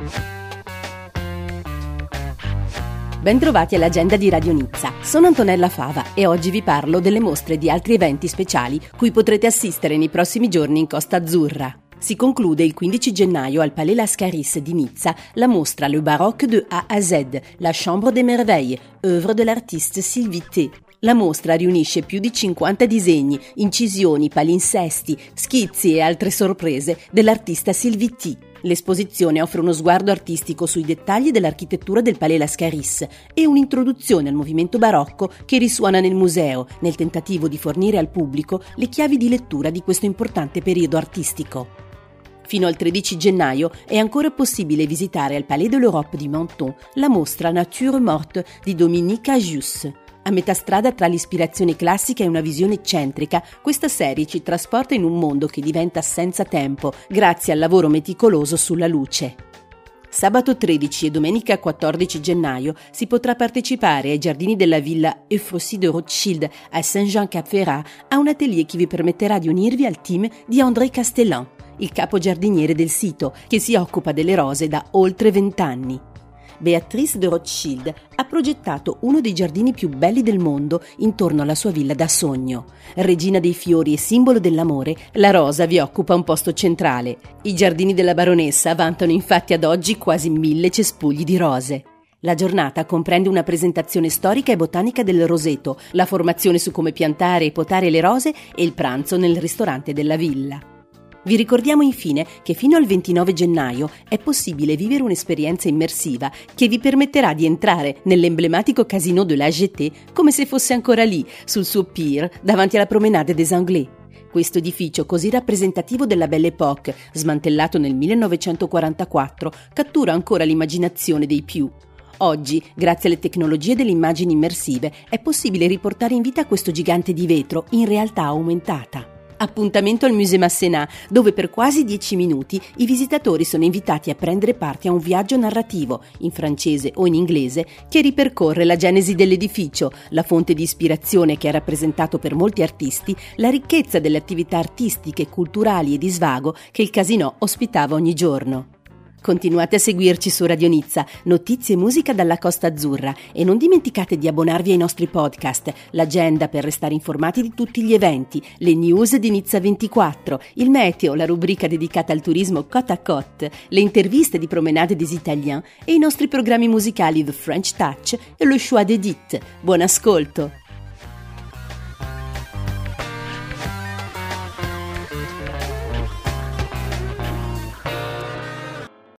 Bentrovati all'agenda di Radio Nizza. Sono Antonella Fava e oggi vi parlo delle mostre di altri eventi speciali cui potrete assistere nei prossimi giorni in Costa Azzurra. Si conclude il 15 gennaio al Palais Lascaris di Nizza la mostra Le Baroque de A à Z, la Chambre des Merveilles, œuvre de l'artiste Sylvie T. La mostra riunisce più di 50 disegni, incisioni, palinsesti, schizzi e altre sorprese dell'artista Sylvie T. L'esposizione offre uno sguardo artistico sui dettagli dell'architettura del Palais Lascaris e un'introduzione al movimento barocco che risuona nel museo, nel tentativo di fornire al pubblico le chiavi di lettura di questo importante periodo artistico. Fino al 13 gennaio è ancora possibile visitare al Palais de l'Europe di Menton la mostra Nature Morte di Dominique Agius. A metà strada tra l'ispirazione classica e una visione eccentrica, questa serie ci trasporta in un mondo che diventa senza tempo grazie al lavoro meticoloso sulla luce. Sabato 13 e domenica 14 gennaio si potrà partecipare ai giardini della villa Euphrosy de Rothschild a Saint-Jean-Cap-Ferrat a un atelier che vi permetterà di unirvi al team di André Castellan, il capo giardiniere del sito, che si occupa delle rose da oltre 20 anni. Béatrice de Rothschild ha progettato uno dei giardini più belli del mondo intorno alla sua villa da sogno. Regina dei fiori e simbolo dell'amore, la rosa vi occupa un posto centrale. I giardini della baronessa vantano infatti ad oggi quasi 1000 cespugli di rose. La giornata comprende una presentazione storica e botanica del roseto, la formazione su come piantare e potare le rose e il pranzo nel ristorante della villa. Vi ricordiamo infine che fino al 29 gennaio è possibile vivere un'esperienza immersiva che vi permetterà di entrare nell'emblematico Casino de la Jetée come se fosse ancora lì, sul suo pier, davanti alla Promenade des Anglais. Questo edificio così rappresentativo della Belle Époque, smantellato nel 1944, cattura ancora l'immaginazione dei più. Oggi, grazie alle tecnologie delle immagini immersive, è possibile riportare in vita questo gigante di vetro in realtà aumentata. Appuntamento al Musée Masséna, dove per quasi 10 minuti i visitatori sono invitati a prendere parte a un viaggio narrativo, in francese o in inglese, che ripercorre la genesi dell'edificio, la fonte di ispirazione che ha rappresentato per molti artisti, la ricchezza delle attività artistiche, culturali e di svago che il Casino ospitava ogni giorno. Continuate a seguirci su Radio Nizza, notizie e musica dalla Costa Azzurra e non dimenticate di abbonarvi ai nostri podcast, l'agenda per restare informati di tutti gli eventi, le news di Nizza 24, il meteo, la rubrica dedicata al turismo Côte à Côte, le interviste di Promenade des Italiens e i nostri programmi musicali The French Touch e lo Choix d'Edith. Buon ascolto!